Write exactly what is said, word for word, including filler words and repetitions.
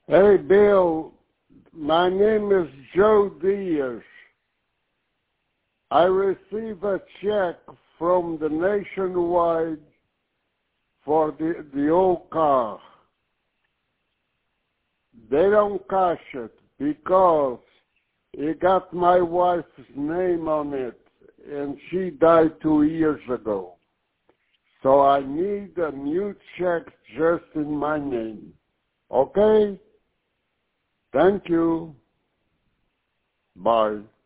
Hey, Bill, my name is Joe Diaz. I received a check from the Nationwide for the, the old car. They don't cash it because it got my wife's name on it, and she died two years ago. So I need a new check just in my name. Okay? Thank you. Bye.